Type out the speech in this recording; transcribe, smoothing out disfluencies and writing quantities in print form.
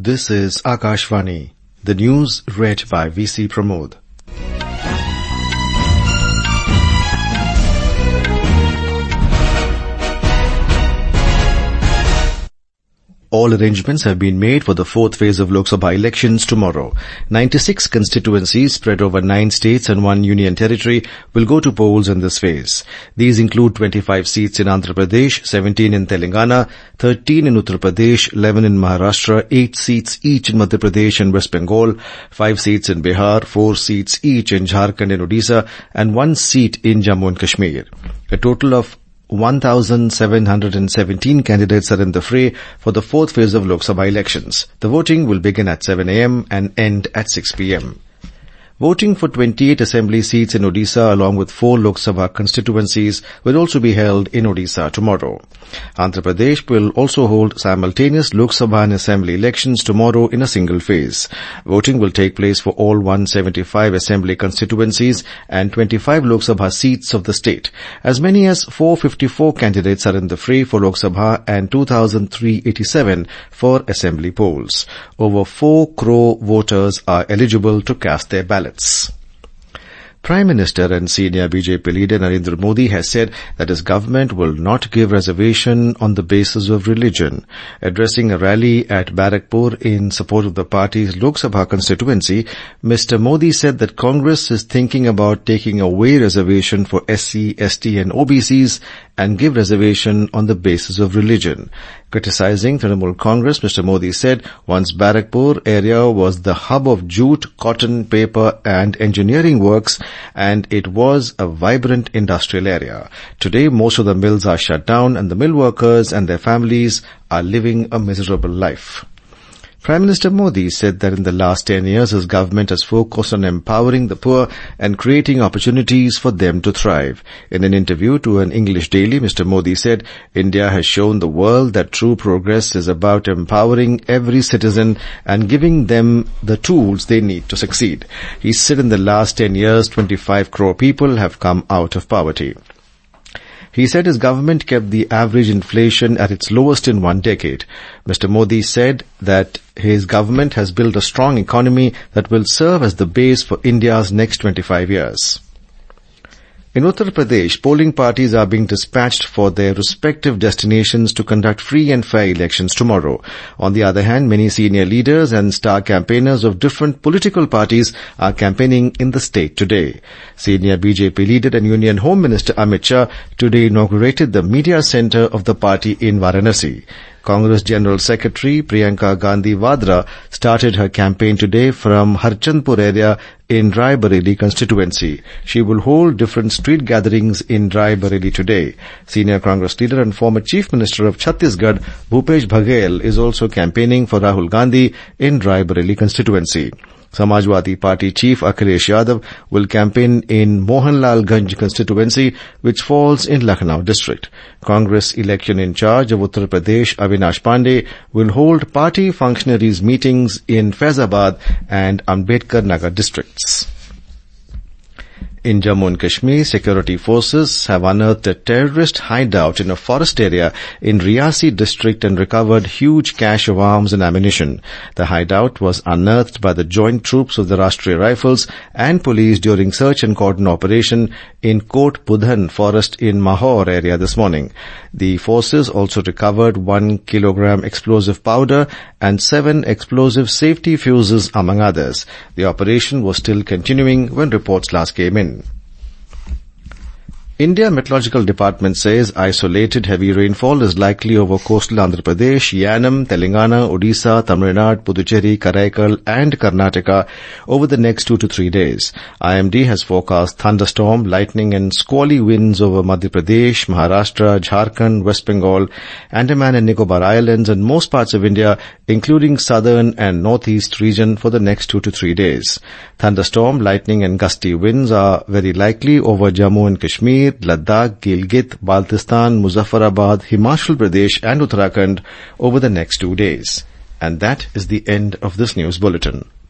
This is Akashvani. The news read by VC Pramod. All arrangements have been made for the fourth phase of Lok Sabha elections tomorrow. 96 constituencies spread over 9 states and 1 union territory will go to polls in this phase. These include 25 seats in Andhra Pradesh, 17 in Telangana, 13 in Uttar Pradesh, 11 in Maharashtra, 8 seats each in Madhya Pradesh and West Bengal, 5 seats in Bihar, 4 seats each in Jharkhand and Odisha, and 1 seat in Jammu and Kashmir. A total of 1,717 candidates are in the fray for the fourth phase of Lok Sabha elections. The voting will begin at 7 a.m. and end at 6 p.m. Voting for 28 assembly seats in Odisha along with 4 Lok Sabha constituencies will also be held in Odisha tomorrow. Andhra Pradesh will also hold simultaneous Lok Sabha and assembly elections tomorrow in a single phase. Voting will take place for all 175 assembly constituencies and 25 Lok Sabha seats of the state. As many as 454 candidates are in the fray for Lok Sabha and 2,387 for assembly polls. Over 4 crore voters are eligible to cast their ballots. Prime Minister and senior BJP leader Narendra Modi has said that his government will not give reservation on the basis of religion. Addressing a rally at Barakpur in support of the party's Lok Sabha constituency, Mr. Modi said that Congress is thinking about taking away reservation for SC, ST and OBCs and give reservation on the basis of religion. Criticizing Trinamool Congress, Mr. Modi said once Barakpur area was the hub of jute, cotton, paper and engineering works and it was a vibrant industrial area. Today most of the mills are shut down and the mill workers and their families are living a miserable life. Prime Minister Modi said that in the last 10 years his government has focused on empowering the poor and creating opportunities for them to thrive. In an interview to an English daily, Mr. Modi said, India has shown the world that true progress is about empowering every citizen and giving them the tools they need to succeed. He said in the last 10 years, 25 crore people have come out of poverty. He said his government kept the average inflation at its lowest in 1 decade. Mr. Modi said that his government has built a strong economy that will serve as the base for India's next 25 years. In Uttar Pradesh, polling parties are being dispatched for their respective destinations to conduct free and fair elections tomorrow. On the other hand, many senior leaders and star campaigners of different political parties are campaigning in the state today. Senior BJP leader and Union Home Minister Amit Shah today inaugurated the media center of the party in Varanasi. Congress General Secretary Priyanka Gandhi Vadra started her campaign today from Harchandpur area in Rai Bareli constituency. She will hold different street gatherings in Rai Bareli today. Senior Congress leader and former Chief Minister of Chhattisgarh, Bhupesh Baghel, is also campaigning for Rahul Gandhi in Rai Bareli constituency. Samajwadi Party Chief Akhilesh Yadav will campaign in Mohanlalganj constituency, which falls in Lucknow district. Congress election in charge of Uttar Pradesh, Avinash Pandey, will hold party functionaries meetings in Faizabad and Ambedkar Nagar districts. In Jammu and Kashmir, security forces have unearthed a terrorist hideout in a forest area in Riyasi district and recovered huge cache of arms and ammunition. The hideout was unearthed by the joint troops of the Rashtriya Rifles and police during search and cordon operation in Kot Budhan forest in Mahor area this morning. The forces also recovered 1 kilogram explosive powder and 7 explosive safety fuses among others. The operation was still continuing when reports last came in. India Meteorological Department says isolated heavy rainfall is likely over coastal Andhra Pradesh, Yanam, Telangana, Odisha, Tamil Nadu, Puducherry, Karaikal and Karnataka over the next 2 to 3 days. IMD has forecast thunderstorm, lightning and squally winds over Madhya Pradesh, Maharashtra, Jharkhand, West Bengal, Andaman and Nicobar Islands and most parts of India, including southern and northeast region for the next 2 to 3 days. Thunderstorm, lightning and gusty winds are very likely over Jammu and Kashmir, Ladakh, Gilgit, Baltistan, Muzaffarabad, Himachal Pradesh and Uttarakhand over the next 2 days. And that is the end of this news bulletin.